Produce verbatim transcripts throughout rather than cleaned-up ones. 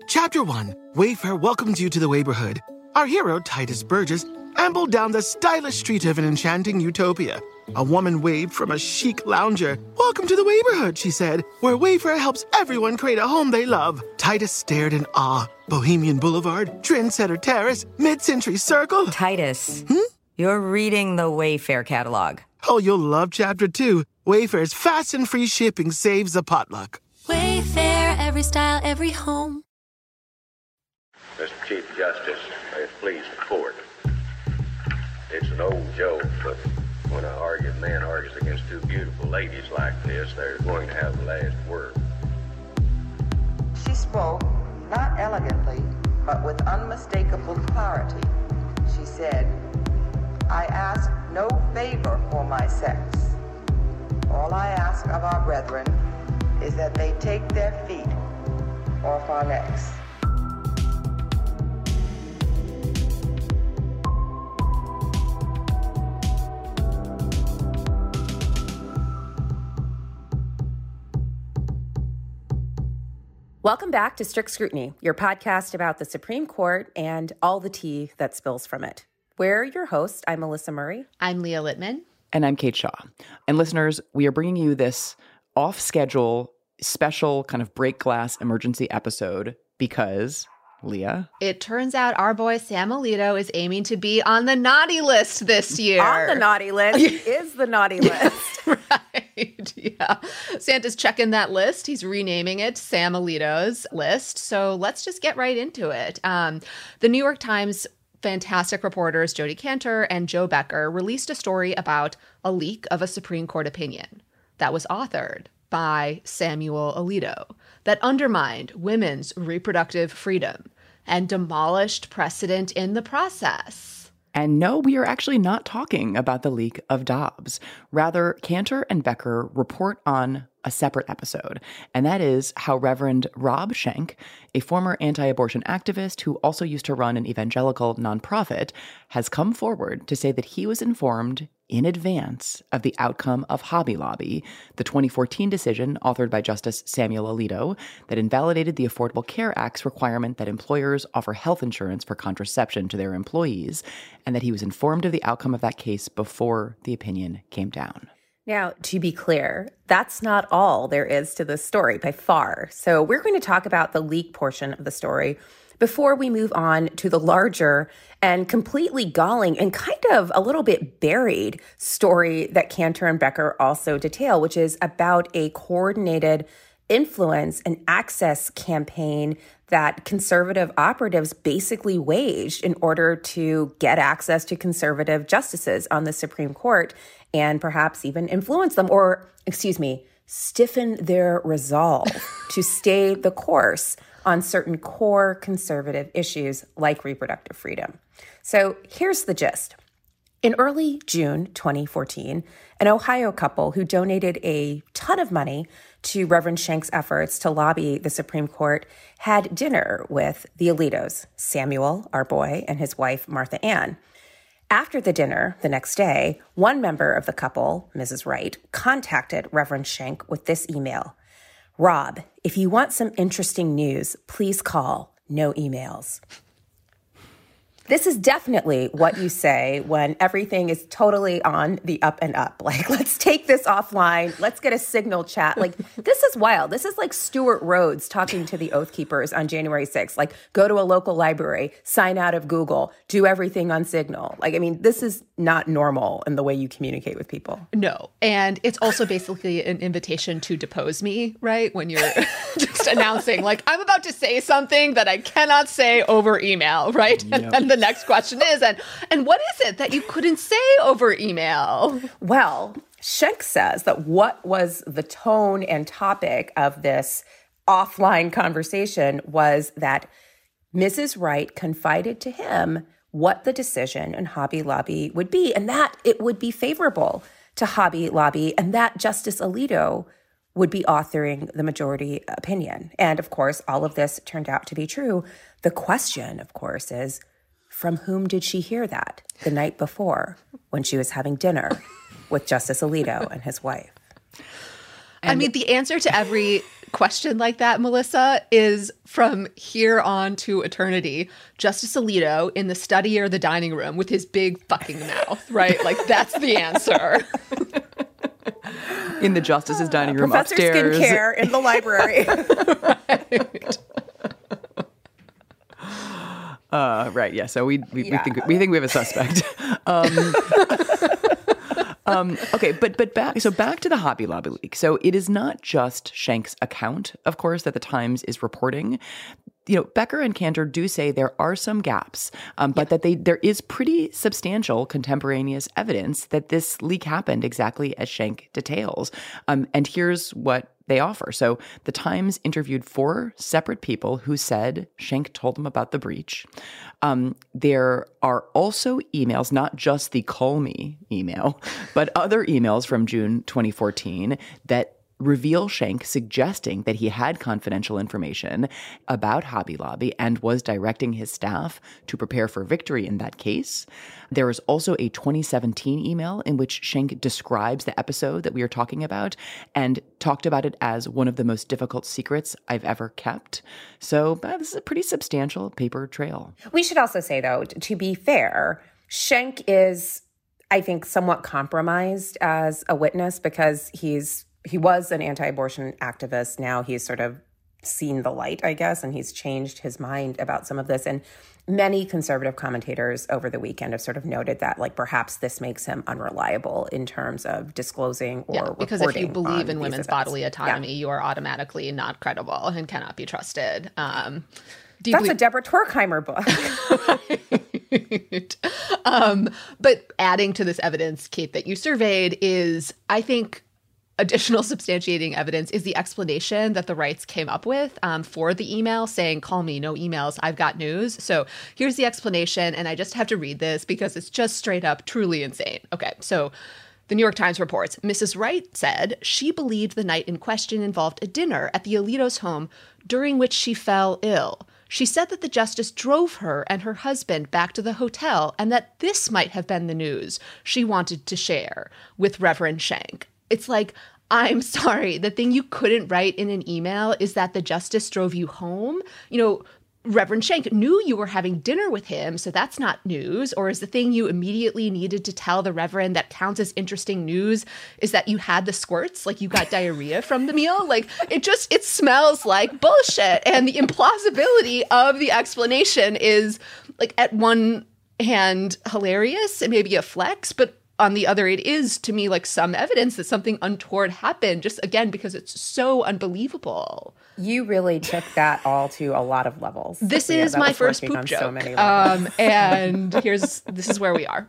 Chapter one, Wayfair welcomes you to the neighborhood. Our hero, Titus Burgess, ambled down the stylish street of an enchanting utopia. A woman waved from a chic lounger. "Welcome to the neighborhood," she said, "where Wayfair helps everyone create a home they love." Titus stared in awe. Bohemian Boulevard, Trendsetter Terrace, Mid-Century Circle. Titus, hmm? You're reading the Wayfair catalog. Oh, you'll love Chapter two. Wayfair's fast and free shipping saves a potluck. Wayfair, every style, every home. Mister Chief Justice, may it please the court. It's an old joke, but when an arguing man argues against two beautiful ladies like this, they're going to have the last word. She spoke, not elegantly, but with unmistakable clarity. She said, "I ask no favor for my sex. All I ask of our brethren is that they take their feet off our necks." Welcome back to Strict Scrutiny, your podcast about the Supreme Court and all the tea that spills from it. We're your hosts. I'm Melissa Murray. I'm Leah Littman. And I'm Kate Shaw. And listeners, we are bringing you this off-schedule, special kind of break glass emergency episode because, Leah? It turns out our boy Sam Alito is aiming to be on the naughty list this year. On the naughty list. He is the naughty list. Right, yeah. Santa's checking that list. He's renaming it Sam Alito's list. So let's just get right into it. Um, the New York Times fantastic reporters Jodi Kantor and Joe Becker released a story about a leak of a Supreme Court opinion that was authored by Samuel Alito that undermined women's reproductive freedom and demolished precedent in the process. And no, we are actually not talking about the leak of Dobbs. Rather, Kantor and Becker report on a separate episode, and that is how Reverend Rob Schenck, a former anti-abortion activist who also used to run an evangelical nonprofit, has come forward to say that he was informed in advance of the outcome of Hobby Lobby, the twenty fourteen decision authored by Justice Samuel Alito that invalidated the Affordable Care Act's requirement that employers offer health insurance for contraception to their employees, and that he was informed of the outcome of that case before the opinion came down. Now, to be clear, that's not all there is to this story by far. So we're going to talk about the leak portion of the story before we move on to the larger and completely galling and kind of a little bit buried story that Kantor and Becker also detail, which is about a coordinated influence and access campaign that conservative operatives basically waged in order to get access to conservative justices on the Supreme Court and perhaps even influence them or, excuse me, stiffen their resolve to stay the course on certain core conservative issues like reproductive freedom. So here's the gist. In early June twenty fourteen, an Ohio couple who donated a ton of money to Reverend Schenck's efforts to lobby the Supreme Court had dinner with the Alitos, Samuel, our boy, and his wife, Martha Ann. After the dinner, the next day, one member of the couple, Missus Wright, contacted Reverend Schenck with this email. "Rob, if you want some interesting news, please call. No emails." This is definitely what you say when everything is totally on the up and up. Like, let's take this offline. Let's get a Signal chat. Like, this is wild. This is like Stuart Rhodes talking to the Oath Keepers on January sixth. Like, go to a local library, sign out of Google, do everything on Signal. Like, I mean, this is not normal in the way you communicate with people. No. And it's also basically an invitation to depose me, right? When you're just announcing, like, I'm about to say something that I cannot say over email, right? Yep. And then the next question is, and and what is it that you couldn't say over email? Well, Schenck says that what was the tone and topic of this offline conversation was that Missus Wright confided to him what the decision in Hobby Lobby would be, and that it would be favorable to Hobby Lobby, and that Justice Alito would be authoring the majority opinion. And of course, all of this turned out to be true. The question, of course, is, from whom did she hear that the night before when she was having dinner with Justice Alito and his wife? And I mean, the answer to every question like that, Melissa, is from here on to eternity, Justice Alito in the study or the dining room with his big fucking mouth, right? Like, that's the answer. In the justice's dining room Professor upstairs. Skincare in the library. Right. Uh, right. Yeah. So we we, Yeah. we think we think we have a suspect. Um, um, okay. But but back so back to the Hobby Lobby leak. So it is not just Schenk's account, of course, that the Times is reporting. You know, Becker and Cantor do say there are some gaps, um, but yeah. that they there is pretty substantial contemporaneous evidence that this leak happened exactly as Schenk details. Um, and here's what they offer. So the Times interviewed four separate people who said Schenk told them about the breach. Um, there are also emails, not just the call me email, but other emails from June twenty fourteen that reveal Schenk suggesting that he had confidential information about Hobby Lobby and was directing his staff to prepare for victory in that case. There is also a twenty seventeen email in which Schenk describes the episode that we are talking about and talked about it as one of the most difficult secrets I've ever kept. So uh, this is a pretty substantial paper trail. We should also say, though, to be fair, Schenk is, I think, somewhat compromised as a witness because he's He was an anti-abortion activist. Now he's sort of seen the light, I guess, and he's changed his mind about some of this. And many conservative commentators over the weekend have sort of noted that, like, perhaps this makes him unreliable in terms of disclosing or yeah, because reporting if you believe in women's events. bodily autonomy, yeah. you are automatically not credible and cannot be trusted. Um, deeply- That's a Deborah Turkheimer book. Right. um, but adding to this evidence, Kate, that you surveyed is, I think, additional substantiating evidence is the explanation that the Wrights came up with um, for the email saying, call me, no emails, I've got news. So here's the explanation, and I just have to read this because it's just straight up truly insane. Okay, so the New York Times reports, Missus Wright said she believed the night in question involved a dinner at the Alito's home during which she fell ill. She said that the justice drove her and her husband back to the hotel and that this might have been the news she wanted to share with Reverend Schenk. It's like, I'm sorry, the thing you couldn't write in an email is that the justice drove you home. You know, Reverend Schenk knew you were having dinner with him, so that's not news. Or is the thing you immediately needed to tell the Reverend that counts as interesting news is that you had the squirts, like you got diarrhea from the meal? Like, it just, it smells like bullshit. And the implausibility of the explanation is, like, at one hand, hilarious and maybe a flex, but on the other, it is, to me, like some evidence that something untoward happened, just, again, because it's so unbelievable. You really took that all to a lot of levels. This so, yeah, is my first poop joke. So many um, and here's, this is where we are.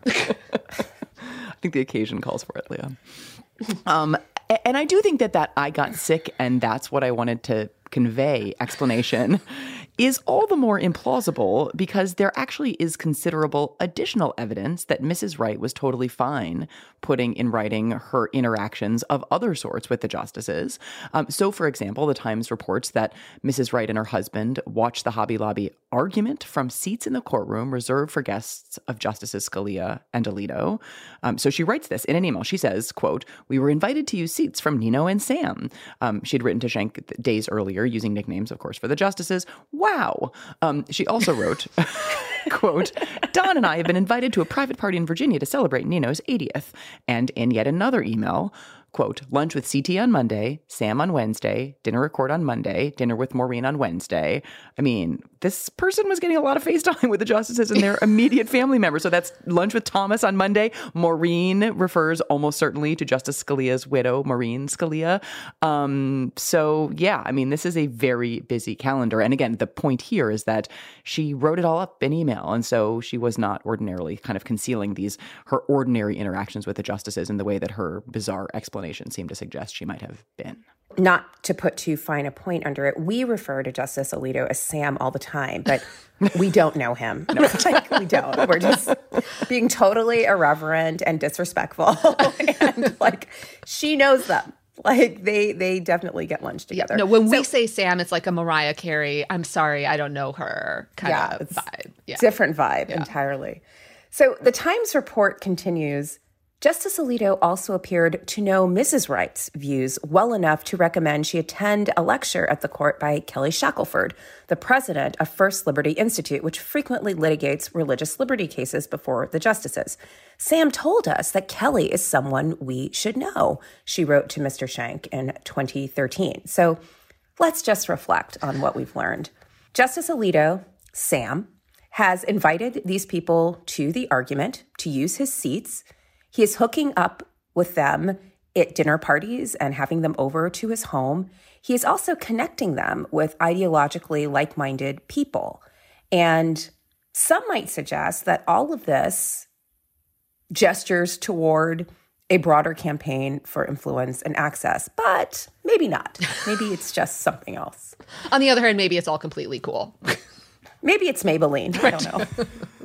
I think the occasion calls for it, Leah. Um, and I do think that that I got sick and that's what I wanted to convey explanation is all the more implausible because there actually is considerable additional evidence that Missus Wright was totally fine putting in writing her interactions of other sorts with the justices. Um, so, for example, the Times reports that Missus Wright and her husband watched the Hobby Lobby argument from seats in the courtroom reserved for guests of Justices Scalia and Alito. Um, so she writes this in an email. She says, quote, "We were invited to use seats from Nino and Sam." Um, she'd written to Schenk days earlier using nicknames, of course, for the justices. Wow. Um, she also wrote, quote, "Don and I have been invited to a private party in Virginia to celebrate Nino's eightieth. And in yet another email, quote, lunch with C T on Monday, Sam on Wednesday, dinner record on Monday, dinner with Maureen on Wednesday." I mean, this person was getting a lot of FaceTime with the justices and their immediate family members. So that's lunch with Thomas on Monday. Maureen refers almost certainly to Justice Scalia's widow, Maureen Scalia. Um, so, yeah, I mean, this is a very busy calendar. And again, the point here is that she wrote it all up in email. And so she was not ordinarily kind of concealing these, her ordinary interactions with the justices in the way that her bizarre explanation seemed to suggest she might have been. Not to put too fine a point under it, we refer to Justice Alito as Sam all the time, but we don't know him. No. Like, we don't. We're just being totally irreverent and disrespectful. And, like, she knows them. Like, they they definitely get lunch together. Yeah, no, when so, we say Sam, it's like a Mariah Carey, I'm sorry, I don't know her kind yeah, of vibe. Yeah, different vibe yeah. entirely. So the Times report continues, Justice Alito also appeared to know Missus Wright's views well enough to recommend she attend a lecture at the court by Kelly Shackelford, the president of First Liberty Institute, which frequently litigates religious liberty cases before the justices. Sam told us that Kelly is someone we should know, she wrote to Mister Schenck in twenty thirteen. So let's just reflect on what we've learned. Justice Alito, Sam, has invited these people to the argument to use his seats. He is hooking up with them at dinner parties and having them over to his home. He is also connecting them with ideologically like-minded people. And some might suggest that all of this gestures toward a broader campaign for influence and access, but maybe not. Maybe it's just something else. On the other hand, maybe it's all completely cool. Maybe it's Maybelline. I don't know.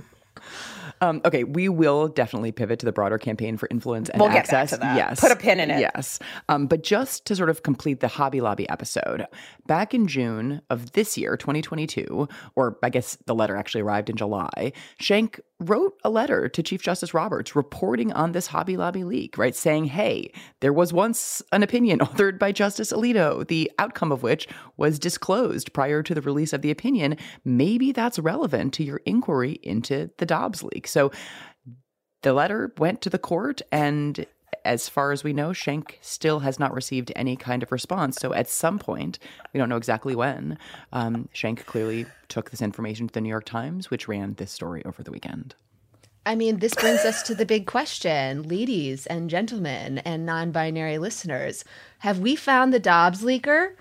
Um, okay, we will definitely pivot to the broader campaign for influence and we'll get access. Back to that. Yes. Put a pin in it. Yes. Um, but just to sort of complete the Hobby Lobby episode, back in June of this year, twenty twenty-two, or I guess the letter actually arrived in July, Schenck wrote a letter to Chief Justice Roberts reporting on this Hobby Lobby leak, right? Saying, hey, there was once an opinion authored by Justice Alito, the outcome of which was disclosed prior to the release of the opinion. Maybe that's relevant to your inquiry into the Dobbs leak. So the letter went to the court, and as far as we know, Schenck still has not received any kind of response. So at some point, we don't know exactly when, um, Schenck clearly took this information to the New York Times, which ran this story over the weekend. I mean, this brings us to the big question, ladies and gentlemen and non-binary listeners. Have we found the Dobbs leaker?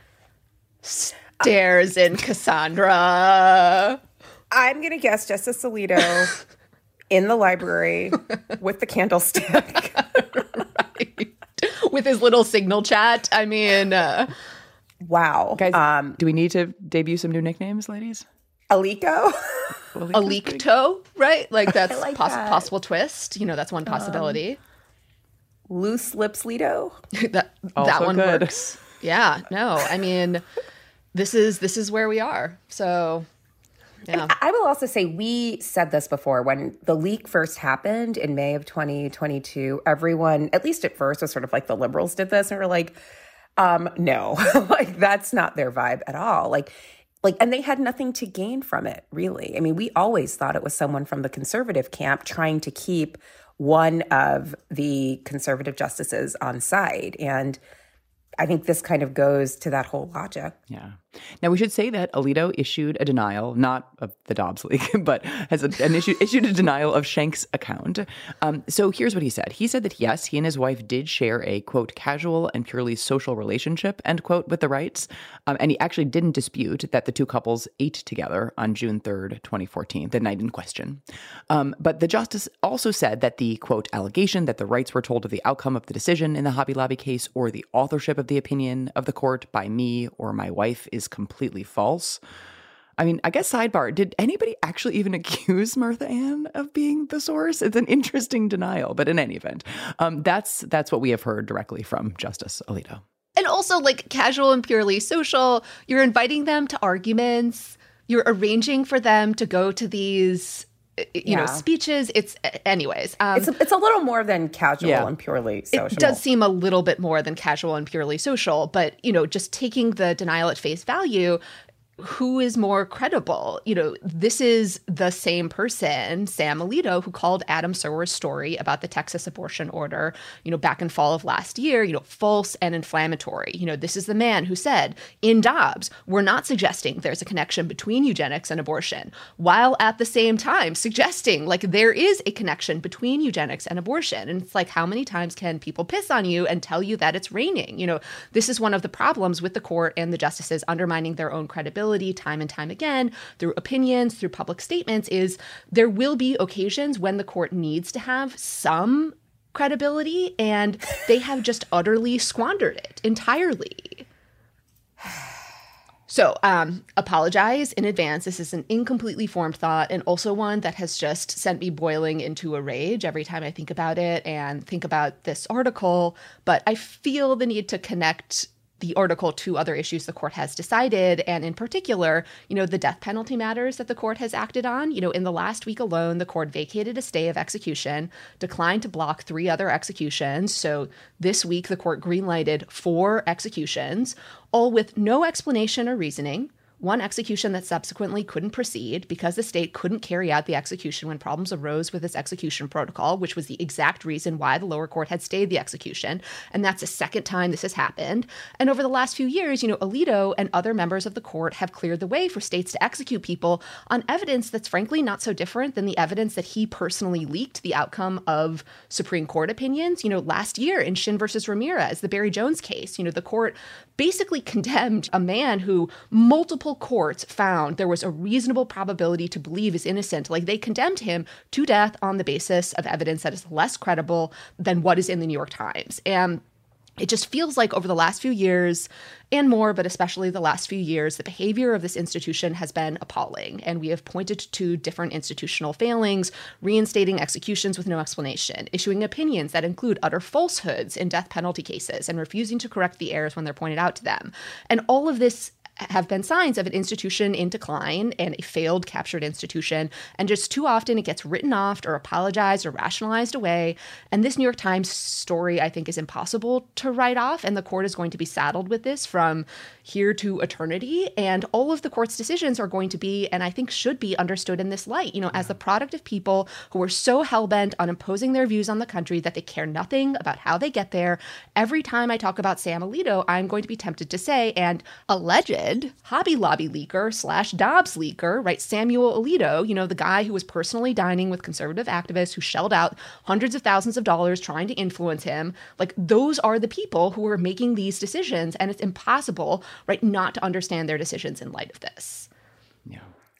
Stares in Cassandra. I'm going to guess Justice Alito in the library with the candlestick. Right. With his little signal chat. I mean, uh, wow. Guys, um, do we need to debut some new nicknames, ladies? Alico? Alicto, right? Like that's like poss- that. possible twist. You know, that's one possibility. Um, Loose lips Lito? that Also that one good. works. Yeah, no. I mean, this is this is where we are. So yeah. I will also say we said this before. When the leak first happened in May of twenty twenty-two, everyone, at least at first, was sort of like the liberals did this and were like, um, no, like that's not their vibe at all. Like, like, and they had nothing to gain from it, really. I mean, we always thought it was someone from the conservative camp trying to keep one of the conservative justices on side. And I think this kind of goes to that whole logic. Yeah. Now, we should say that Alito issued a denial, not of the Dobbs leak, but has a, an issue, issued a denial of Schenck's account. Um, so here's what he said. He said that, yes, he and his wife did share a, quote, casual and purely social relationship, end quote, with the Wrights. Um, and he actually didn't dispute that the two couples ate together on June third, twenty fourteen, the night in question. Um, but the justice also said that the, quote, allegation that the Wrights were told of the outcome of the decision in the Hobby Lobby case or the authorship of the opinion of the court by me or my wife is completely false. I mean, I guess sidebar, did anybody actually even accuse Martha Ann of being the source? It's an interesting denial, but in any event, um, that's that's what we have heard directly from Justice Alito. And also, like, casual and purely social, you're inviting them to arguments, you're arranging for them to go to these, you Yeah. know, speeches. It's, anyways. Um, It's a, it's a little more than casual Yeah. and purely social. It does seem a little bit more than casual and purely social, but, you know, just taking the denial at face value, who is more credible? You know, this is the same person, Sam Alito, who called Adam Serwer's story about the Texas abortion order, you know, back in fall of last year, you know, false and inflammatory. You know, this is the man who said in Dobbs, we're not suggesting there's a connection between eugenics and abortion, while at the same time suggesting like there is a connection between eugenics and abortion. And it's like, how many times can people piss on you and tell you that it's raining? You know, this is one of the problems with the court and the justices undermining their own credibility time and time again through opinions, through public statements, is there will be occasions when the court needs to have some credibility, and they have just utterly squandered it entirely. So, um, apologize in advance. This is an incompletely formed thought, and also one that has just sent me boiling into a rage every time I think about it and think about this article. But I feel the need to connect the article to other issues the court has decided, and in particular, you know, the death penalty matters that the court has acted on. You know, in the last week alone, the court vacated a stay of execution, declined to block three other executions. So this week, the court greenlighted four executions, all with no explanation or reasoning. One execution that subsequently couldn't proceed because the state couldn't carry out the execution when problems arose with its execution protocol, which was the exact reason why the lower court had stayed the execution. And that's the second time this has happened. And over the last few years, you know, Alito and other members of the court have cleared the way for states to execute people on evidence that's frankly not so different than the evidence that he personally leaked the outcome of Supreme Court opinions. You know, last year in Shin versus Ramirez, the Barry Jones case, you know, the court basically condemned a man who multiple courts found there was a reasonable probability to believe is innocent. Like, they condemned him to death on the basis of evidence that is less credible than what is in the New York Times. And it just feels like over the last few years and more, but especially the last few years, the behavior of this institution has been appalling. And we have pointed to different institutional failings, reinstating executions with no explanation, issuing opinions that include utter falsehoods in death penalty cases, and refusing to correct the errors when they're pointed out to them. And all of this have been signs of an institution in decline and a failed captured institution. And just too often it gets written off or apologized or rationalized away. And this New York Times story, I think, is impossible to write off. And the court is going to be saddled with this from here to eternity. And all of the court's decisions are going to be, and I think should be, understood in this light, you know, as the product of people who are so hell-bent on imposing their views on the country that they care nothing about how they get there. Every time I talk about Sam Alito, I'm going to be tempted to say, and alleged Hobby Lobby leaker slash Dobbs leaker, right? Samuel Alito, you know, the guy who was personally dining with conservative activists who shelled out hundreds of thousands of dollars trying to influence him. Like, those are the people who are making these decisions. And it's impossible, right, not to understand their decisions in light of this. Yeah.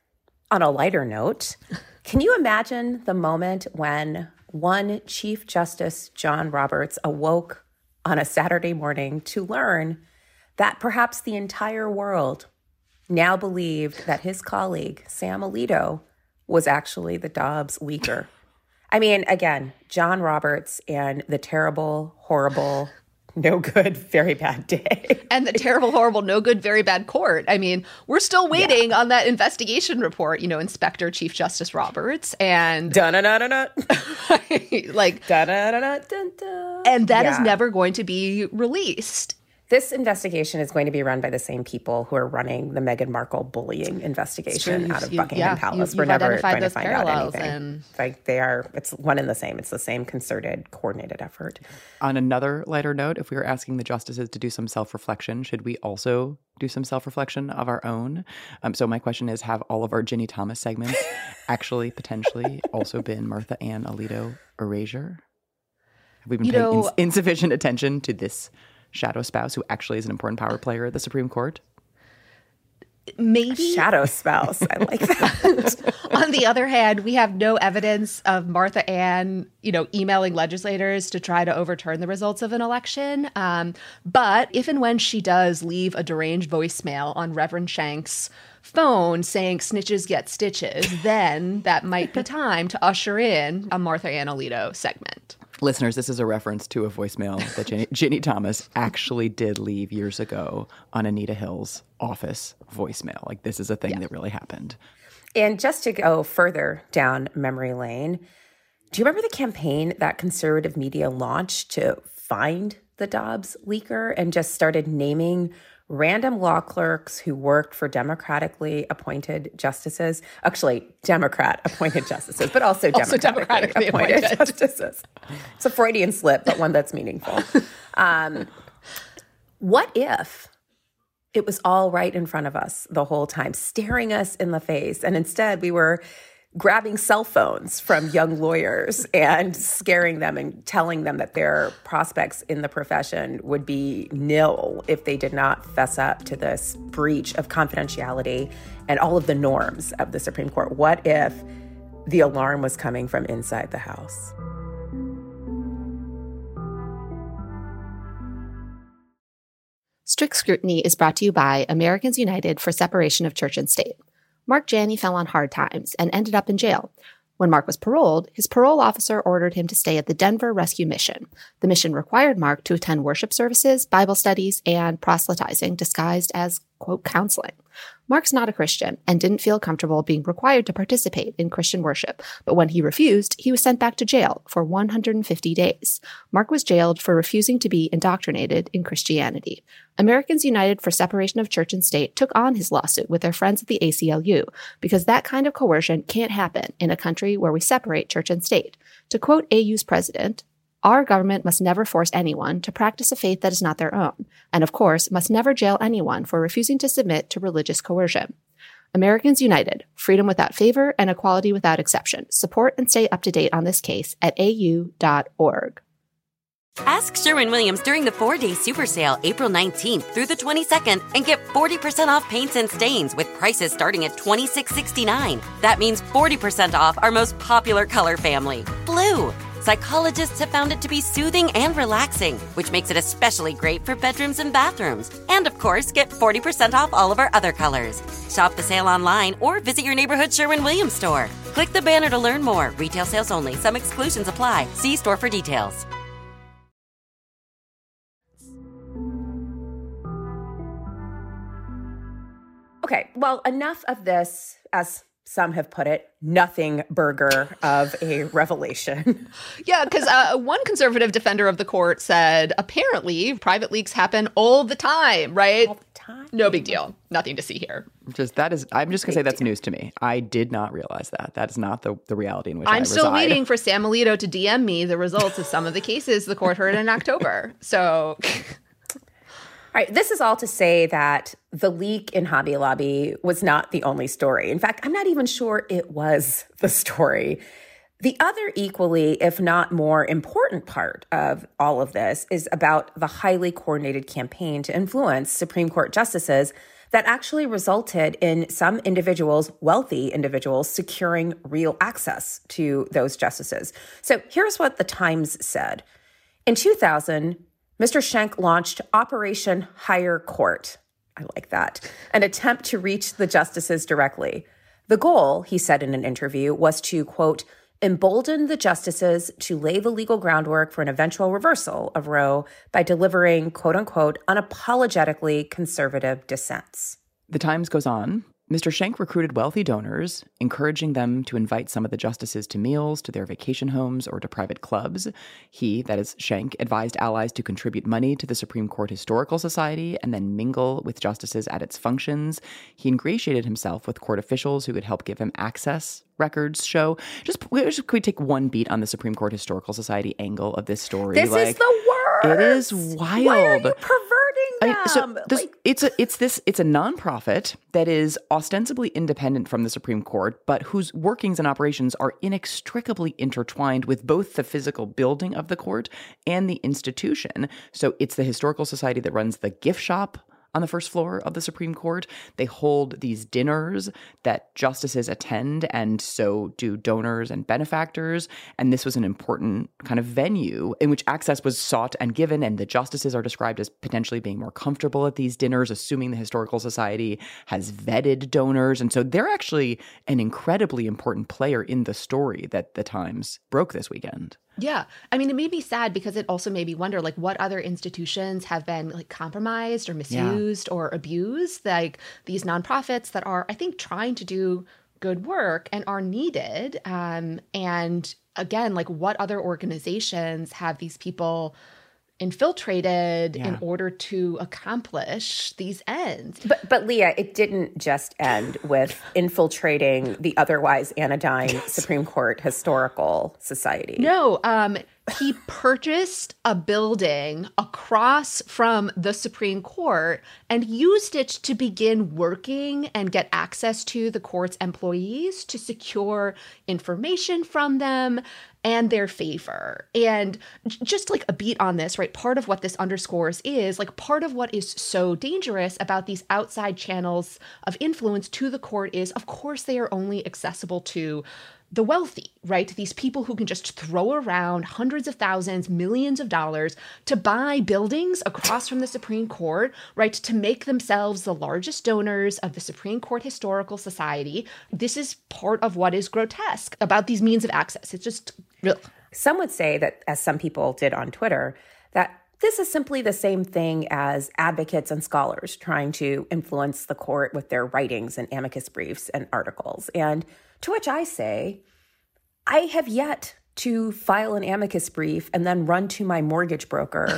On a lighter note, can you imagine the moment when one Chief Justice John Roberts awoke on a Saturday morning to learn that perhaps the entire world now believed that his colleague, Sam Alito, was actually the Dobbs leaker? I mean, again, John Roberts and the terrible, horrible, no good, very bad day. And the terrible, horrible, no good, very bad court. I mean, we're still waiting yeah. on that investigation report, you know, Inspector Chief Justice Roberts. And da-na-na-na-na. like, da-na-na-na-na-na. And that yeah. is never going to be released. This investigation is going to be run by the same people who are running the Meghan Markle bullying investigation out of you, Buckingham yeah, Palace. You, We're never going to those find out anything. And... Like, they are, it's one and the same. It's the same concerted, coordinated effort. On another lighter note, if we were asking the justices to do some self-reflection, should we also do some self-reflection of our own? Um, so my question is, have all of our Ginny Thomas segments actually potentially also been Martha Ann Alito erasure? Have we been you paying know, ins- insufficient attention to this shadow spouse who actually is an important power player at the Supreme Court? Maybe. Shadow spouse. I like that. On the other hand, we have no evidence of Martha Ann, you know, emailing legislators to try to overturn the results of an election. Um, but if and when she does leave a deranged voicemail on Reverend Shank's phone saying snitches get stitches, then that might be time to usher in a Martha Ann Alito segment. Listeners, this is a reference to a voicemail that Ginny, Ginny Thomas actually did leave years ago on Anita Hill's office voicemail. Like, this is a thing yeah. that really happened. And just to go further down memory lane, do you remember the campaign that conservative media launched to find the Dobbs leaker and just started naming random law clerks who worked for democratically appointed justices? Actually, Democrat appointed justices, but also, also democratically, democratically appointed, appointed justices. It's a Freudian slip, but one that's meaningful. Um, what if it was all right in front of us the whole time, staring us in the face, and instead we were grabbing cell phones from young lawyers and scaring them and telling them that their prospects in the profession would be nil if they did not fess up to this breach of confidentiality and all of the norms of the Supreme Court? What if the alarm was coming from inside the House? Strict Scrutiny is brought to you by Americans United for Separation of Church and State. Mark Janney fell on hard times and ended up in jail. When Mark was paroled, his parole officer ordered him to stay at the Denver Rescue Mission. The mission required Mark to attend worship services, Bible studies, and proselytizing disguised as, quote, counseling. Mark's not a Christian and didn't feel comfortable being required to participate in Christian worship, but when he refused, he was sent back to jail for one hundred fifty days. Mark was jailed for refusing to be indoctrinated in Christianity. Americans United for Separation of Church and State took on his lawsuit with their friends at the A C L U because that kind of coercion can't happen in a country where we separate church and state. To quote A U's president, "Our government must never force anyone to practice a faith that is not their own, and of course must never jail anyone for refusing to submit to religious coercion." Americans United, freedom without favor and equality without exception. Support and stay up to date on this case at A U dot org. Ask Sherwin-Williams during the four-day super sale April nineteenth through the twenty-second and get forty percent off paints and stains with prices starting at twenty-six sixty-nine. That means forty percent off our most popular color family, blue. Psychologists have found it to be soothing and relaxing, which makes it especially great for bedrooms and bathrooms. And of course, get forty percent off all of our other colors. Shop the sale online or visit your neighborhood Sherwin-Williams store. Click the banner to learn more. Retail sales only. Some exclusions apply. See store for details. Okay, well, enough of this, as some have put it, nothing burger of a revelation. Yeah, because uh, one conservative defender of the court said, apparently, private leaks happen all the time, right? All the time. No big deal. Nothing to see here. Just that is, I'm just going to say that's news to me. I did not realize that. That is not the, the reality in which I'm I still reside. waiting for Sam Alito to D M me the results of some of the cases the court heard in October. So... All right, this is all to say that the leak in Hobby Lobby was not the only story. In fact, I'm not even sure it was the story. The other equally, if not more important part of all of this is about the highly coordinated campaign to influence Supreme Court justices that actually resulted in some individuals, wealthy individuals, securing real access to those justices. So here's what the Times said. In two thousand, Mister Schenck launched Operation Higher Court. I like that. An attempt to reach the justices directly. The goal, he said in an interview, was to, quote, embolden the justices to lay the legal groundwork for an eventual reversal of Roe by delivering, quote unquote, unapologetically conservative dissents. The Times goes on. Mister Schenck recruited wealthy donors, encouraging them to invite some of the justices to meals, to their vacation homes, or to private clubs. He, that is Schenck, advised allies to contribute money to the Supreme Court Historical Society and then mingle with justices at its functions. He ingratiated himself with court officials who could help give him access, records show. Just, just could we take one beat on the Supreme Court Historical Society angle of this story? This like, is the worst. It is wild. Why are you perverting them? I, so this, like, it's a it's this it's a nonprofit that is ostensibly independent from the Supreme Court, but whose workings and operations are inextricably intertwined with both the physical building of the court and the institution. So it's the Historical Society that runs the gift shop on the first floor of the Supreme Court. They hold these dinners that justices attend, and so do donors and benefactors. And this was an important kind of venue in which access was sought and given, and the justices are described as potentially being more comfortable at these dinners, assuming the Historical Society has vetted donors. And so they're actually an incredibly important player in the story that the Times broke this weekend. Yeah. I mean, it made me sad because it also made me wonder, like, what other institutions have been, like, compromised or misused yeah. or abused? Like, these nonprofits that are, I think, trying to do good work and are needed. Um, and again, like, what other organizations have these people infiltrated yeah. in order to accomplish these ends? But, but Leah, it didn't just end with infiltrating the otherwise anodyne Supreme Court Historical Society. No, um, he purchased a building across from the Supreme Court and used it to begin working and get access to the court's employees to secure information from them and their favor. And just like a beat on this, right? Part of what this underscores is like part of what is so dangerous about these outside channels of influence to the court is, of course, they are only accessible to the wealthy, right? These people who can just throw around hundreds of thousands, millions of dollars to buy buildings across from the Supreme Court, right? To make themselves the largest donors of the Supreme Court Historical Society. This is part of what is grotesque about these means of access. It's just real. Some would say that, as some people did on Twitter, that this is simply the same thing as advocates and scholars trying to influence the court with their writings and amicus briefs and articles. And to which I say, I have yet to file an amicus brief and then run to my mortgage broker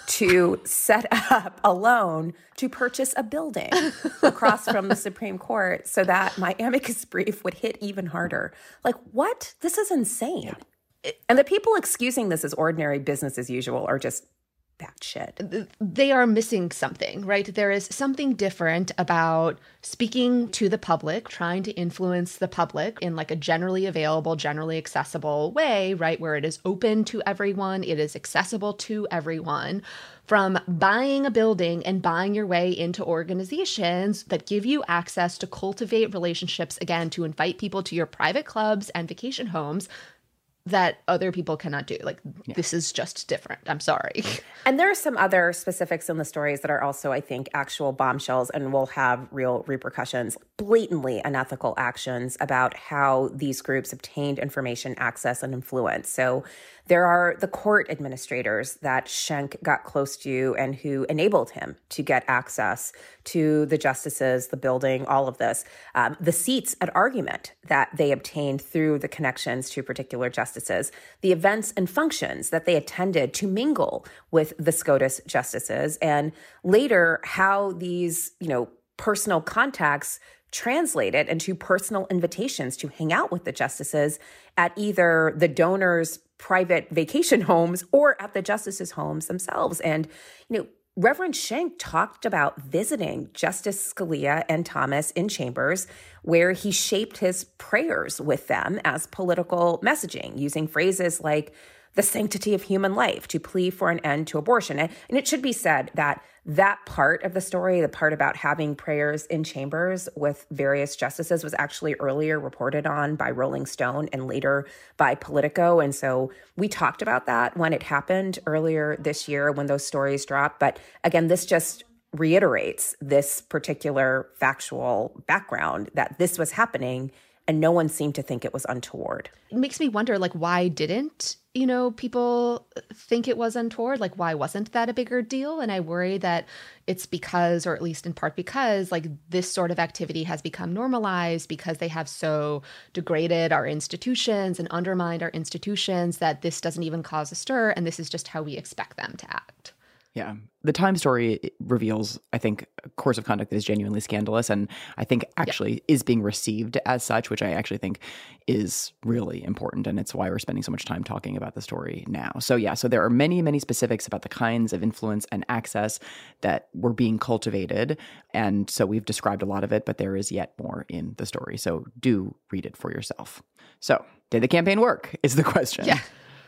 to set up a loan to purchase a building across from the Supreme Court so that my amicus brief would hit even harder. Like, what? This is insane. Yeah. And the people excusing this as ordinary business as usual are just batshit. They are missing something, right? There is something different about speaking to the public, trying to influence the public in like a generally available, generally accessible way, right? Where it is open to everyone, it is accessible to everyone, from buying a building and buying your way into organizations that give you access to cultivate relationships, again, to invite people to your private clubs and vacation homes that other people cannot do. Like, yeah. This is just different. I'm sorry. And there are some other specifics in the stories that are also, I think, actual bombshells and will have real repercussions, blatantly unethical actions about how these groups obtained information, access, and influence. So there are the court administrators that Schenck got close to and who enabled him to get access to the justices, the building, all of this. Um, the seats at argument that they obtained through the connections to particular justices. The events and functions that they attended to mingle with the SCOTUS justices. And later, how these, you know, personal contacts translated into personal invitations to hang out with the justices at either the donors' private vacation homes or at the justices' homes themselves. And, you know, Reverend Schenck talked about visiting Justice Scalia and Thomas in chambers where he shaped his prayers with them as political messaging, using phrases like the sanctity of human life to plea for an end to abortion. And, and it should be said that that part of the story, the part about having prayers in chambers with various justices, was actually earlier reported on by Rolling Stone and later by Politico. And so we talked about that when it happened earlier this year when those stories dropped. But again, this just reiterates this particular factual background that this was happening and no one seemed to think it was untoward. It makes me wonder, like, why didn't, you know, people think it was untoward? Like, why wasn't that a bigger deal? And I worry that it's because, or at least in part because, like, this sort of activity has become normalized because they have so degraded our institutions and undermined our institutions that this doesn't even cause a stir. And this is just how we expect them to act. Yeah. The Time story reveals, I think, a course of conduct that is genuinely scandalous and I think actually yeah. is being received as such, which I actually think is really important. And it's why we're spending so much time talking about the story now. So yeah, so there are many, many specifics about the kinds of influence and access that were being cultivated. And so we've described a lot of it, but there is yet more in the story. So do read it for yourself. So did the campaign work is the question. Yeah.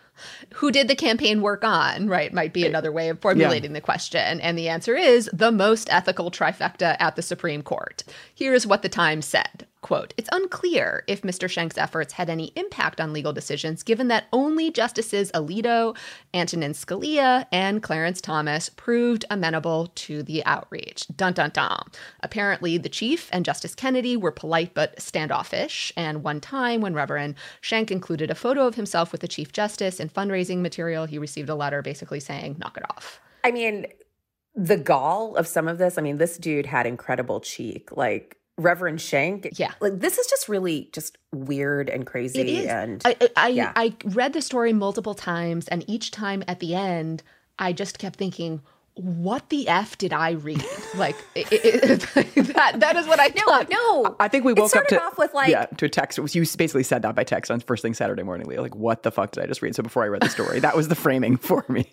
Who did the campaign work on, right, might be another way of formulating yeah. the question. And the answer is the most ethical trifecta at the Supreme Court. Here's what the Times said. Quote, it's unclear if Mister Schenck's efforts had any impact on legal decisions, given that only Justices Alito, Antonin Scalia, and Clarence Thomas proved amenable to the outreach. Dun, dun, dun. Apparently, the Chief and Justice Kennedy were polite but standoffish. And one time when Reverend Schenck included a photo of himself with the Chief Justice in fundraising material, he received a letter basically saying, knock it off. I mean, the gall of some of this, I mean, this dude had incredible cheek. Like, Reverend Schenck. Yeah. Like, this is just really just weird and crazy. It is. And I I, yeah. I read the story multiple times, and each time at the end, I just kept thinking, what the F did I read? Like, it, it, it, that that is what I thought. No, no. I think we woke it started up to, off with like, yeah, to a text. You basically said that by text on first thing Saturday morning, Leah. Like, what the fuck did I just read? So before I read the story, that was the framing for me.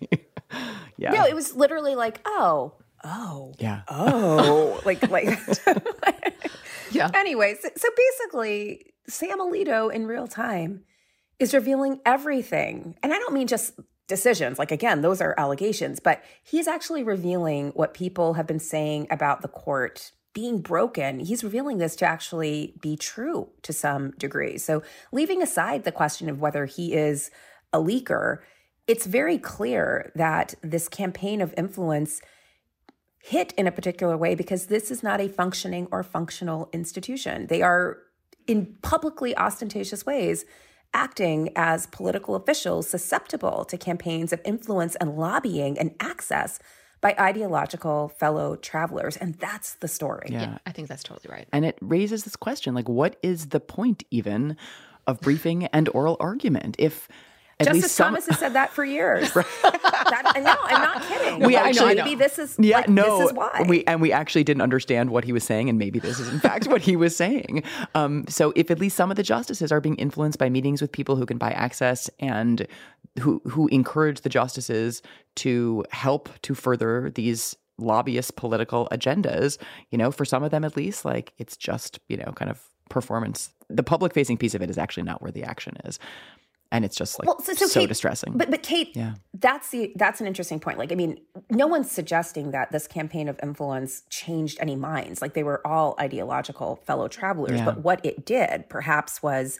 Yeah. No, it was literally like, oh, oh, yeah, oh, like, like, yeah. Anyway, so, so basically, Sam Alito in real time is revealing everything. And I don't mean just decisions. Like, again, those are allegations, but he's actually revealing what people have been saying about the court being broken, he's revealing this to actually be true to some degree. So leaving aside the question of whether he is a leaker, it's very clear that this campaign of influence hit in a particular way because this is not a functioning or functional institution. They are, in publicly ostentatious ways, acting as political officials susceptible to campaigns of influence and lobbying and access by ideological fellow travelers. And that's the story. Yeah. yeah, I think that's totally right. And it raises this question, like, what is the point even of briefing and oral argument if at Justice least some... Thomas has said that for years. that, no, I'm not kidding. We like, actually, maybe this is yeah, like, no, this is why. We, and we actually didn't understand what he was saying, and maybe this is in fact what he was saying. Um, so if at least some of the justices are being influenced by meetings with people who can buy access and who who encourage the justices to help to further these lobbyist political agendas, you know, for some of them at least, like it's just, you know, kind of performance. The public-facing piece of it is actually not where the action is. And it's just like well, so, so, so Kate, distressing. But but Kate, yeah. that's the that's an interesting point. Like, I mean, no one's suggesting that this campaign of influence changed any minds. Like, they were all ideological fellow travelers. Yeah. But what it did, perhaps, was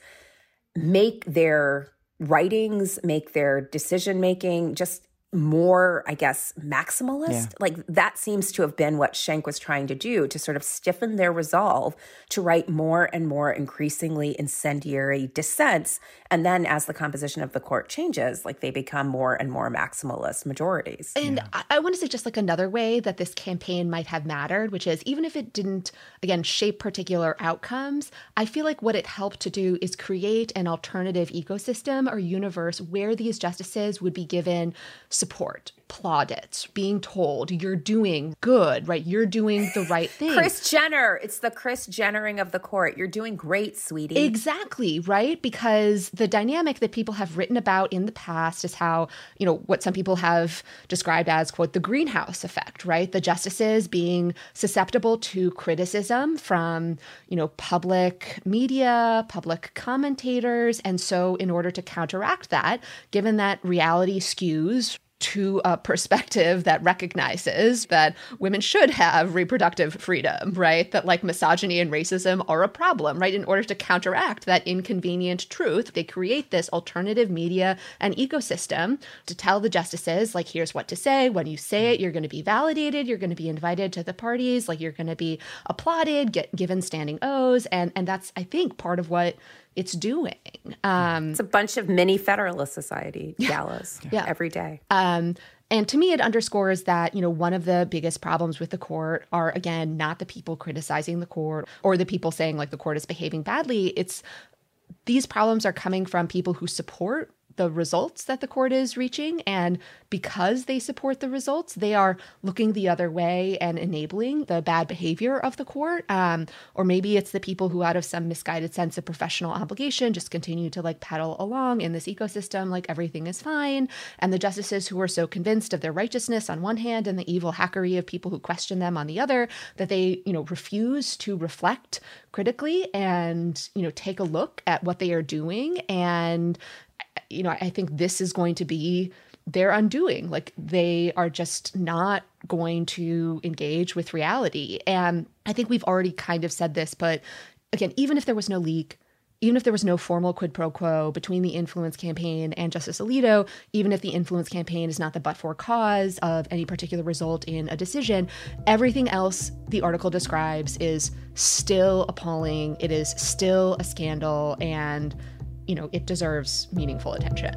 make their writings, make their decision making just more, I guess, maximalist. Yeah. Like, that seems to have been what Schenck was trying to do, to sort of stiffen their resolve to write more and more increasingly incendiary dissents. And then as the composition of the court changes, like, they become more and more maximalist majorities. And yeah. I, I want to say just like another way that this campaign might have mattered, which is even if it didn't, again, shape particular outcomes, I feel like what it helped to do is create an alternative ecosystem or universe where these justices would be given support, plaudits, being told you're doing good, right? You're doing the right thing. Kris Jenner. It's the Kris Jennering of the court. You're doing great, sweetie. Exactly, right? Because the dynamic that people have written about in the past is how, you know, what some people have described as, quote, the greenhouse effect, right? The justices being susceptible to criticism from, you know, public media, public commentators. And so in order to counteract that, given that reality skews to a perspective that recognizes that women should have reproductive freedom, right? That like misogyny and racism are a problem, right? In order to counteract that inconvenient truth, they create this alternative media and ecosystem to tell the justices, like, here's what to say. When you say it, you're going to be validated. You're going to be invited to the parties. Like, you're going to be applauded, get given standing O's. And, and that's, I think, part of what it's doing. Um, it's a bunch of mini Federalist Society galas yeah. every day. Um, and to me, it underscores that, you know, one of the biggest problems with the court are, again, not the people criticizing the court or the people saying, like, the court is behaving badly. It's these problems are coming from people who support the results that the court is reaching. And because they support the results, they are looking the other way and enabling the bad behavior of the court. Um, or maybe it's the people who, out of some misguided sense of professional obligation, just continue to like paddle along in this ecosystem like everything is fine. And the justices who are so convinced of their righteousness on one hand and the evil hackery of people who question them on the other, that they, you know, refuse to reflect critically and, you know, take a look at what they are doing. And you know, I think this is going to be their undoing. Like, they are just not going to engage with reality. And I think we've already kind of said this, but again, even if there was no leak, even if there was no formal quid pro quo between the influence campaign and Justice Alito, even if the influence campaign is not the but-for cause of any particular result in a decision, everything else the article describes is still appalling. It is still a scandal, and you know, it deserves meaningful attention.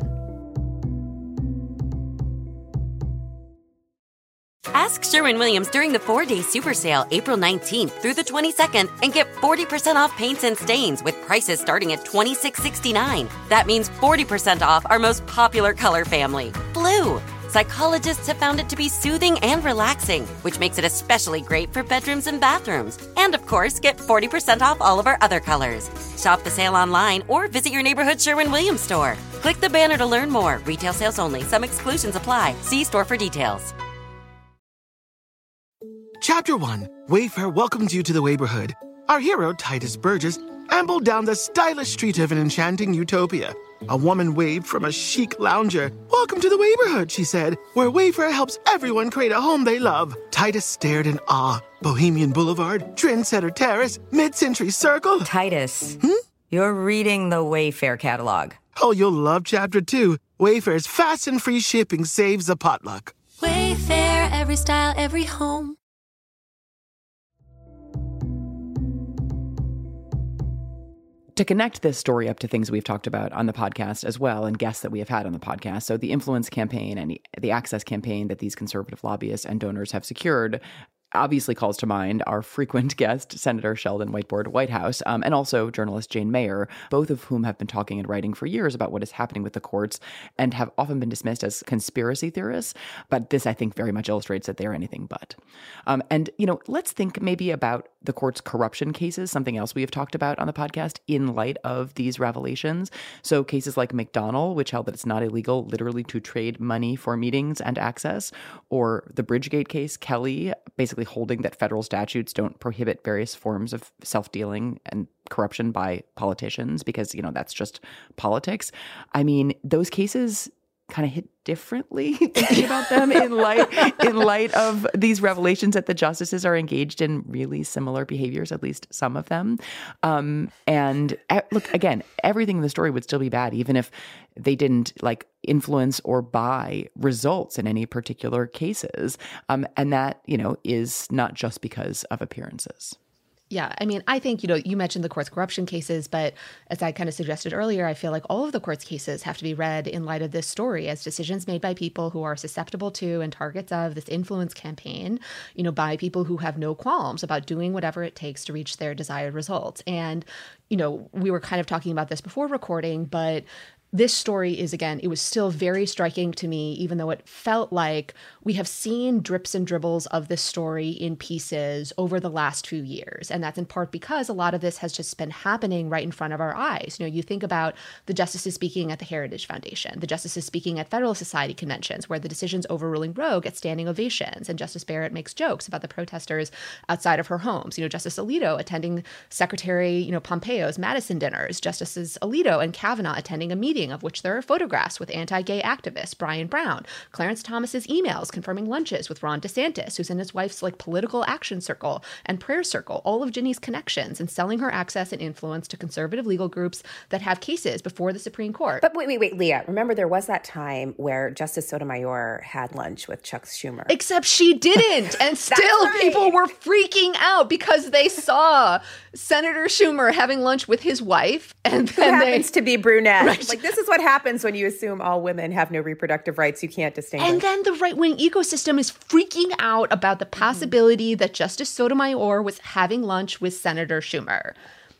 Ask Sherwin-Williams during the four-day super sale, April nineteenth through the twenty-second, and get forty percent off paints and stains with prices starting at twenty-six sixty-nine. That means forty percent off our most popular color family, blue. Psychologists have found it to be soothing and relaxing, which makes it especially great for bedrooms and bathrooms. And of course, get forty percent off all of our other colors. Shop the sale online or visit your neighborhood Sherwin-Williams store. Click the banner to learn more. Retail sales only. Some exclusions apply. See store for details. Chapter one. Wayfair welcomes you to the neighborhood. Our hero, Tituss Burgess, ambled down the stylish street of an enchanting utopia. A woman waved from a chic lounger. "Welcome to the neighborhood," she said, "where Wayfair helps everyone create a home they love." Tituss stared in awe. Bohemian Boulevard, Trendsetter Terrace, Mid-Century Circle. Titus, Hmm? you're reading the Wayfair catalog. Oh, you'll love Chapter two. Wayfair's fast and free shipping saves a potluck. Wayfair, every style, every home. To connect this story up to things we've talked about on the podcast as well, and guests that we have had on the podcast, so the influence campaign and the access campaign that these conservative lobbyists and donors have secured obviously calls to mind our frequent guest, Senator Sheldon Whiteboard Whitehouse, um, and also journalist Jane Mayer, both of whom have been talking and writing for years about what is happening with the courts and have often been dismissed as conspiracy theorists. But this, I think, very much illustrates that they're anything but. Um, and, you know, let's think maybe about the court's corruption cases, something else we have talked about on the podcast in light of these revelations. So cases like McDonnell, which held that it's not illegal literally to trade money for meetings and access, or the Bridgegate case, Kelly, basically holding that federal statutes don't prohibit various forms of self-dealing and corruption by politicians because, you know, that's just politics. I mean, those cases kind of hit differently thinking about them in light in light of these revelations that the justices are engaged in really similar behaviors, at least some of them. Um, and uh, look, again, everything in the story would still be bad, even if they didn't like influence or buy results in any particular cases. Um, and that, you know, is not just because of appearances. Yeah, I mean, I think, you know, you mentioned the court's corruption cases, but as I kind of suggested earlier, I feel like all of the court's cases have to be read in light of this story as decisions made by people who are susceptible to and targets of this influence campaign, you know, by people who have no qualms about doing whatever it takes to reach their desired results. And, you know, we were kind of talking about this before recording, but this story is, again, it was still very striking to me, even though it felt like we have seen drips and dribbles of this story in pieces over the last few years. And that's in part because a lot of this has just been happening right in front of our eyes. You know, you think about the justices speaking at the Heritage Foundation, the justices speaking at Federalist Society conventions, where the decisions overruling Roe get standing ovations, and Justice Barrett makes jokes about the protesters outside of her homes. You know, Justice Alito attending Secretary, you know, Pompeo's Madison dinners, Justices Alito and Kavanaugh attending a meeting of which there are photographs with anti-gay activist Brian Brown, Clarence Thomas's emails confirming lunches with Ron DeSantis, who's in his wife's like political action circle and prayer circle, all of Ginny's connections, and selling her access and influence to conservative legal groups that have cases before the Supreme Court. But wait, wait, wait, Leah, remember there was that time where Justice Sotomayor had lunch with Chuck Schumer. Except she didn't. And still right. People were freaking out because they saw Senator Schumer having lunch with his wife. And then Who happens they, to be brunette. Right. Like, this is what happens when you assume all women have no reproductive rights. You can't distinguish. And then the right-wing ecosystem is freaking out about the possibility mm-hmm. that Justice Sotomayor was having lunch with Senator Schumer.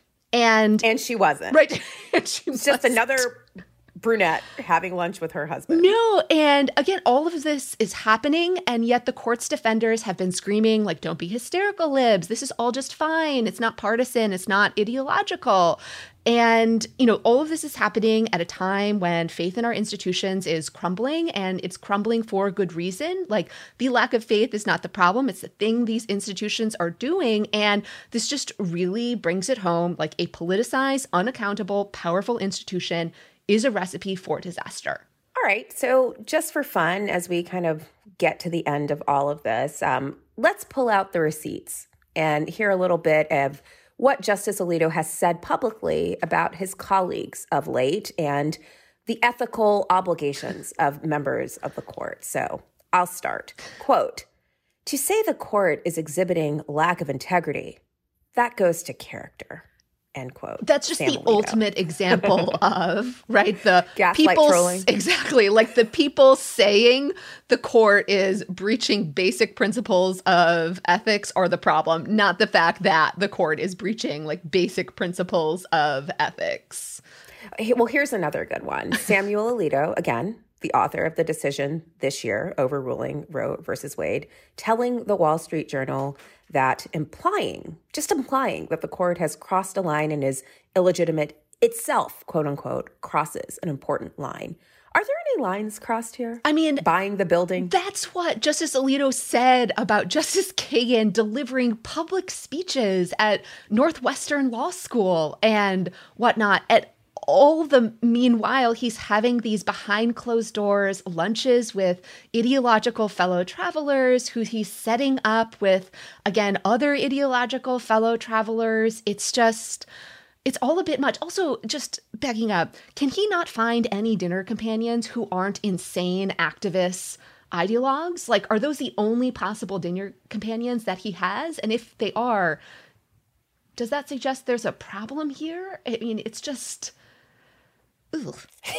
And and she wasn't. Right. And she it's just another brunette having lunch with her husband. No. And again, all of this is happening. And yet the court's defenders have been screaming, like, don't be hysterical, libs. This is all just fine. It's not partisan. It's not ideological. And, you know, all of this is happening at a time when faith in our institutions is crumbling, and it's crumbling for good reason. Like, the lack of faith is not the problem. It's the thing these institutions are doing. And this just really brings it home. Like, a politicized, unaccountable, powerful institution is a recipe for disaster. All right. So just for fun, as we kind of get to the end of all of this, um, let's pull out the receipts and hear a little bit of what Justice Alito has said publicly about his colleagues of late and the ethical obligations of members of the court. So I'll start. Quote, to say the court is exhibiting lack of integrity, that goes to character. End quote. That's just Sam the Alito. ultimate example of, right, the gaslight people trolling. Exactly. Like the people saying the court is breaching basic principles of ethics are the problem, not the fact that the court is breaching like basic principles of ethics. Well, here's another good one. Samuel Alito, again, the author of the decision this year overruling Roe versus Wade, telling the Wall Street Journal that implying, just implying that the court has crossed a line and is illegitimate itself, quote unquote, crosses an important line. Are there any lines crossed here? I mean, buying the building? That's what Justice Alito said about Justice Kagan delivering public speeches at Northwestern Law School and whatnot. At all the meanwhile, he's having these behind closed doors lunches with ideological fellow travelers who he's setting up with, again, other ideological fellow travelers. It's just, it's all a bit much. Also, just backing up, can he not find any dinner companions who aren't insane activists, ideologues? Like, are those the only possible dinner companions that he has? And if they are, does that suggest there's a problem here? I mean, it's just, ugh.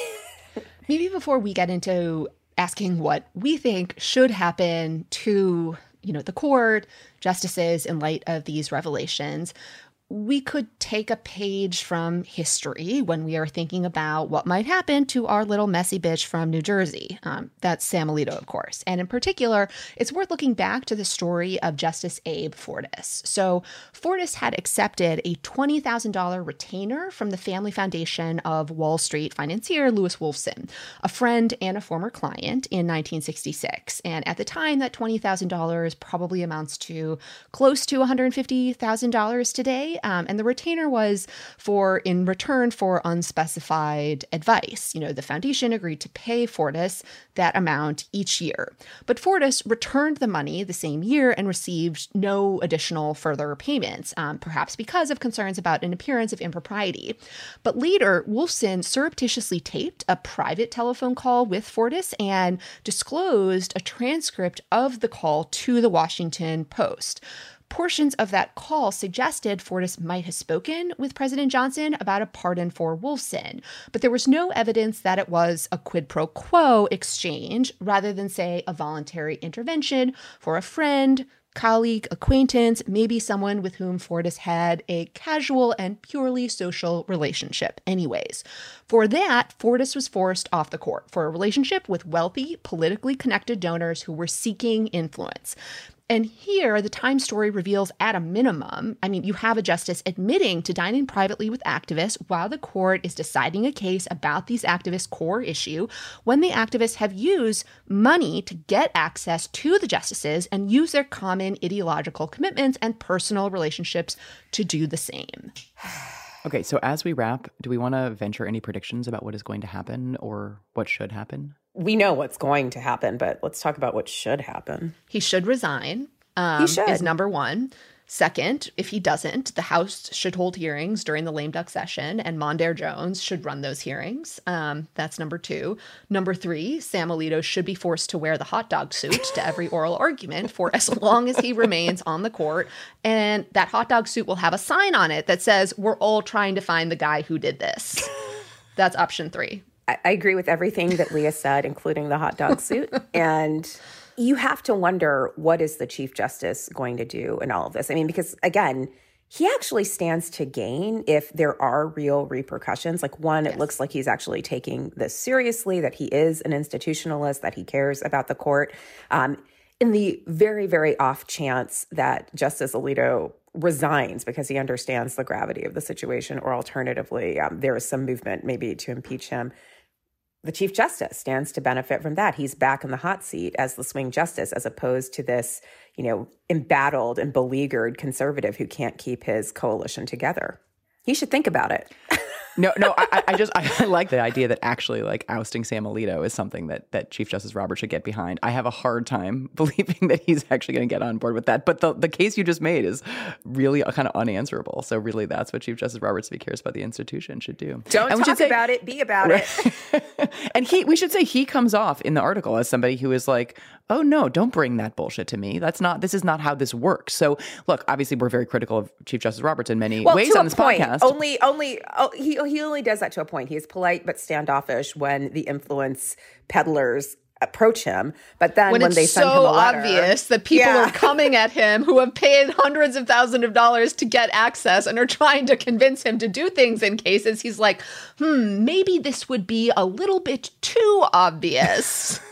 Maybe before we get into asking what we think should happen to, you know, the court, justices in light of these revelations, we could take a page from history when we are thinking about what might happen to our little messy bitch from New Jersey. Um, that's Sam Alito, of course. And in particular, it's worth looking back to the story of Justice Abe Fortas. So Fortas had accepted a twenty thousand dollars retainer from the family foundation of Wall Street financier Lewis Wolfson, a friend and a former client, in nineteen sixty-six. And at the time, that twenty thousand dollars probably amounts to close to one hundred fifty thousand dollars today. Um, and the retainer was for in return for unspecified advice. You know, the foundation agreed to pay Fortas that amount each year. But Fortas returned the money the same year and received no additional further payments, um, perhaps because of concerns about an appearance of impropriety. But later, Wolfson surreptitiously taped a private telephone call with Fortas and disclosed a transcript of the call to the Washington Post. Portions of that call suggested Fortas might have spoken with President Johnson about a pardon for Wolfson, but there was no evidence that it was a quid pro quo exchange rather than, say, a voluntary intervention for a friend, colleague, acquaintance, maybe someone with whom Fortas had a casual and purely social relationship anyways. For that, Fortas was forced off the court for a relationship with wealthy, politically connected donors who were seeking influence. And here, the Times story reveals at a minimum, I mean, you have a justice admitting to dining privately with activists while the court is deciding a case about these activists' core issue, when the activists have used money to get access to the justices and use their common ideological commitments and personal relationships to do the same. Okay, so as we wrap, do we want to venture any predictions about what is going to happen or what should happen? We know what's going to happen, but let's talk about what should happen. He should resign. Um, he should. Is number one. Second, if he doesn't, the House should hold hearings during the lame duck session, and Mondaire Jones should run those hearings. Um, that's number two. Number three, Sam Alito should be forced to wear the hot dog suit to every oral argument for as long as he remains on the court. And that hot dog suit will have a sign on it that says, "We're all trying to find the guy who did this." That's option three. I, I agree with everything that Leah said, including the hot dog suit. And you have to wonder, what is the Chief Justice going to do in all of this? I mean, because again, he actually stands to gain if there are real repercussions. Like one, yes. It looks like he's actually taking this seriously, that he is an institutionalist, that he cares about the court. Um, in the very, very off chance that Justice Alito resigns because he understands the gravity of the situation, or alternatively, um, there is some movement maybe to impeach him, the Chief Justice stands to benefit from that. He's back in the hot seat as the swing justice, as opposed to this, you know, embattled and beleaguered conservative who can't keep his coalition together. He should think about it. No, no, I, I just I like the idea that actually like ousting Sam Alito is something that that Chief Justice Roberts should get behind. I have a hard time believing that he's actually going to get on board with that. But the, the case you just made is really kind of unanswerable. So really, that's what Chief Justice Roberts, if he cares about the institution, should do. Don't and talk say, about it, be about right. it. And he, we should say he comes off in the article as somebody who is like, oh no, don't bring that bullshit to me. That's not, this is not how this works. So look, obviously we're very critical of Chief Justice Roberts in many well, ways on this point. podcast. Only, only, oh, he, he only does that to a point. He is polite but standoffish when the influence peddlers approach him, but then when, when they send so him a letter, obvious that people yeah. are coming at him who have paid hundreds of thousands of dollars to get access and are trying to convince him to do things in cases, he's like, hmm, maybe this would be a little bit too obvious.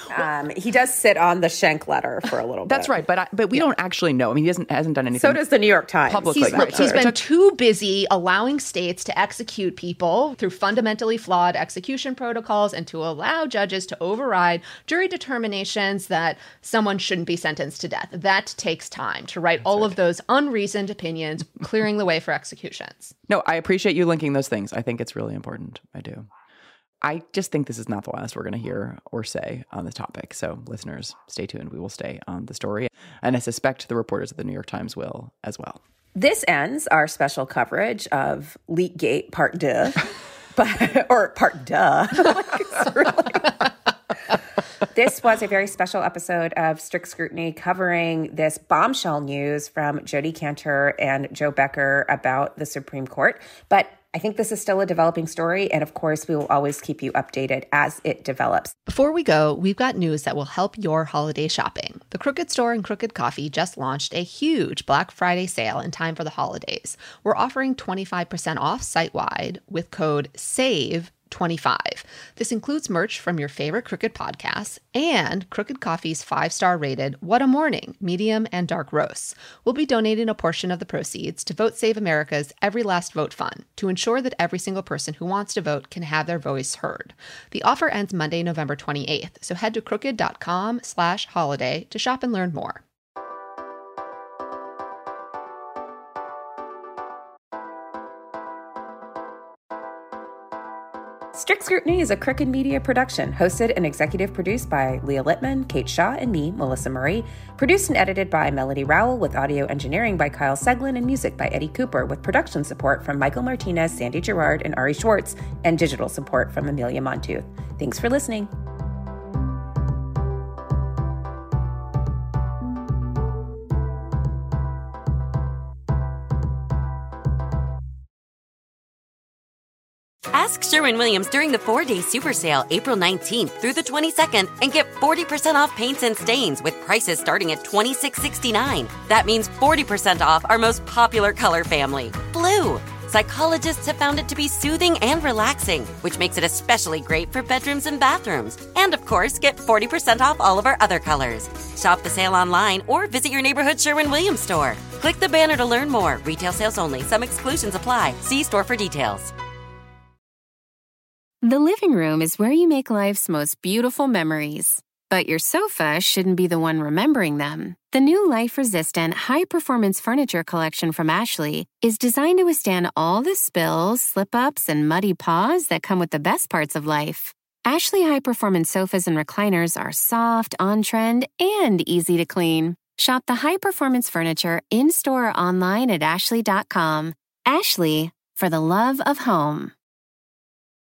Um, he does sit on the Schenck letter for a little bit. That's right, but I, but we yeah. don't actually know. I mean, he doesn't hasn't done anything. So does the New York Times. Publicly, he's, right. he's been too busy allowing states to execute people through fundamentally flawed execution protocols and to allow judges to override jury determinations that someone shouldn't be sentenced to death. That takes time to write That's all right. of those unreasoned opinions, clearing the way for executions. No, I appreciate you linking those things. I think it's really important. I do. I just think this is not the last we're going to hear or say on this topic. So listeners, stay tuned. We will stay on the story. And I suspect the reporters at the New York Times will as well. This ends our special coverage of Leakgate Part Deux. but, or Part Duh. This was a very special episode of Strict Scrutiny covering this bombshell news from Jodi Kantor and Joe Becker about the Supreme Court. But I think this is still a developing story, and of course, we will always keep you updated as it develops. Before we go, we've got news that will help your holiday shopping. The Crooked Store and Crooked Coffee just launched a huge Black Friday sale in time for the holidays. We're offering twenty-five percent off site-wide with code SAVE twenty-five. This includes merch from your favorite Crooked podcasts and Crooked Coffee's five-star rated What a Morning medium and dark roasts. We'll be donating a portion of the proceeds to Vote Save America's Every Last Vote Fund to ensure that every single person who wants to vote can have their voice heard. The offer ends Monday, November twenty-eighth, so head to crooked.com slash holiday to shop and learn more. Strict Scrutiny is a Crooked Media production, hosted and executive produced by Leah Littman, Kate Shaw, and me, Melissa Murray. Produced and edited by Melody Rowell, with audio engineering by Kyle Seglin and music by Eddie Cooper, with production support from Michael Martinez, Sandy Girard, and Ari Schwartz, and digital support from Amelia Montooth. Thanks for listening. Ask Sherwin-Williams during the four-day super sale April nineteenth through the twenty-second and get forty percent off paints and stains with prices starting at twenty-six sixty-nine. That means forty percent off our most popular color family, blue. Psychologists have found it to be soothing and relaxing, which makes it especially great for bedrooms and bathrooms. And of course, get forty percent off all of our other colors. Shop the sale online or visit your neighborhood Sherwin-Williams store. Click the banner to learn more. Retail sales only. Some exclusions apply. See store for details. The living room is where you make life's most beautiful memories. But your sofa shouldn't be the one remembering them. The new life-resistant, high-performance furniture collection from Ashley is designed to withstand all the spills, slip-ups, and muddy paws that come with the best parts of life. Ashley high-performance sofas and recliners are soft, on-trend, and easy to clean. Shop the high-performance furniture in-store or online at ashley dot com. Ashley, for the love of home.